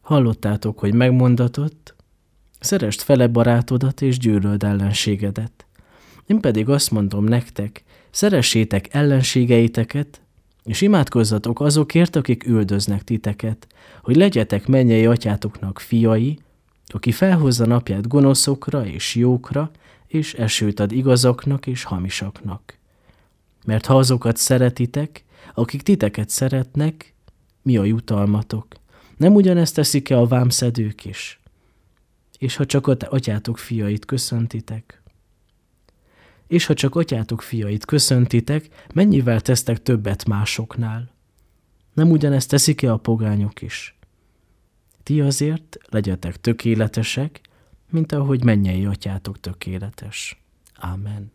Hallottátok, hogy megmondatott, szeresd fele barátodat és gyűlöld ellenségedet. Én pedig azt mondom nektek, szeressétek ellenségeiteket, és imádkozzatok azokért, akik üldöznek titeket, hogy legyetek mennyei atyátoknak fiai, aki felhozza napját gonoszokra és jókra, és esőt ad igazaknak és hamisaknak. Mert ha azokat szeretitek, akik titeket szeretnek, mi a jutalmatok? Nem ugyanezt teszik-e a vámszedők is? És ha csak atyátok fiait köszöntitek? És ha csak atyátok fiait köszöntitek, mennyivel tesztek többet másoknál? Nem ugyanezt teszik-e a pogányok is? Ti azért legyetek tökéletesek, mint ahogy mennyei atyátok tökéletes. Ámen.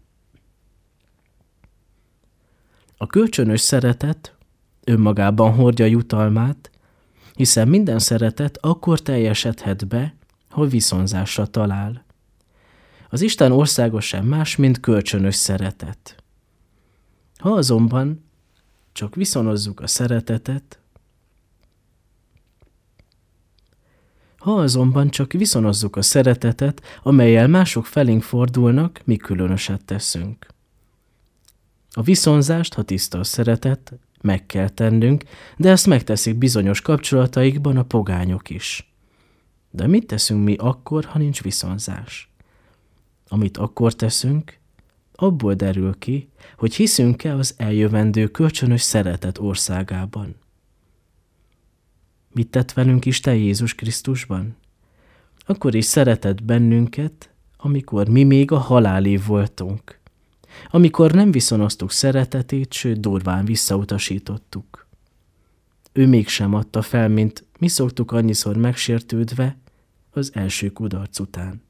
A kölcsönös szeretet önmagában hordja jutalmát, hiszen minden szeretet akkor teljesedhet be, ha viszonzásra talál. Az Isten országa sem más, mint kölcsönös szeretet. Ha azonban csak viszonozzuk a szeretetet, amellyel mások felénk fordulnak, mi különöset teszünk. A viszonzást, ha tiszta a szeretet, meg kell tennünk, de ezt megteszik bizonyos kapcsolataikban a pogányok is. De mit teszünk mi akkor, ha nincs viszonzás? Amit akkor teszünk, abból derül ki, hogy hiszünk-e az eljövendő kölcsönös szeretet országában. Mit tett velünk Isten Jézus Krisztusban? Akkor is szeretett bennünket, amikor mi még a halálév voltunk. Amikor nem viszonoztuk szeretetét, sőt durván visszautasítottuk. Ő mégsem adta fel, mint mi szoktuk annyiszor megsértődve az első kudarc után.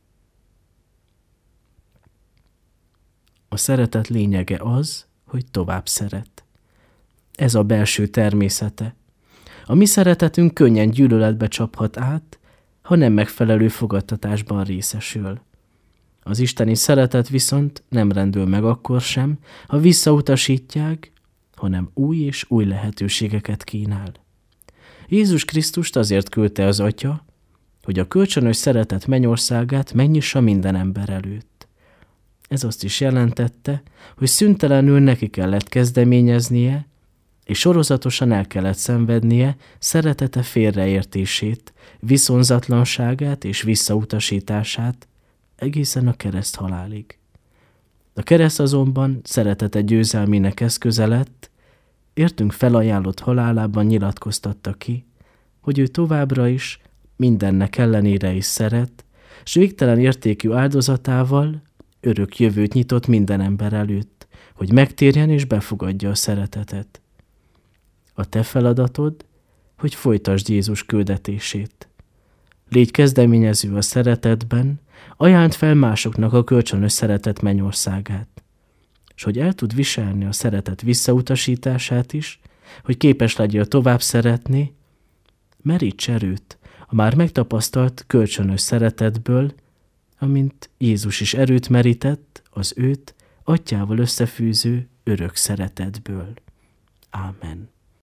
A szeretet lényege az, hogy tovább szeret. Ez a belső természete. A mi szeretetünk könnyen gyűlöletbe csaphat át, ha nem megfelelő fogadtatásban részesül. Az isteni szeretet viszont nem rendül meg akkor sem, ha visszautasítják, hanem új és új lehetőségeket kínál. Jézus Krisztust azért küldte az Atya, hogy a kölcsönös szeretet mennyországát megnyissa minden ember előtt. Ez azt is jelentette, hogy szüntelenül neki kellett kezdeményeznie, és sorozatosan el kellett szenvednie szeretete félreértését, viszonzatlanságát és visszautasítását egészen a kereszt halálig. A kereszt azonban szeretete győzelmének eszköze lett, értünk felajánlott halálában nyilatkoztatta ki, hogy ő továbbra is mindennek ellenére is szeret, s végtelen értékű áldozatával örök jövőt nyitott minden ember előtt, hogy megtérjen és befogadja a szeretetet. A te feladatod, hogy folytasd Jézus küldetését. Légy kezdeményező a szeretetben, ajánld fel másoknak a kölcsönös szeretet mennyországát. És hogy el tud viselni a szeretet visszautasítását is, hogy képes legyél tovább szeretni, meríts erőt a már megtapasztalt kölcsönös szeretetből, amint Jézus is erőt merített az őt Atyával összefűző örök szeretetből. Ámen.